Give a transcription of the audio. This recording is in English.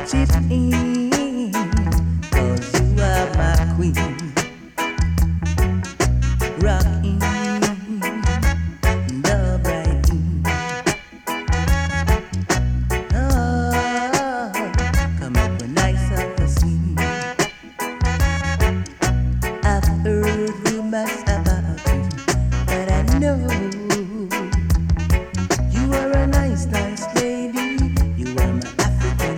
chip in, 'cause you are my queen, rocking the bright oh, come up a nice of the scene. I've heard rumors about you, but I know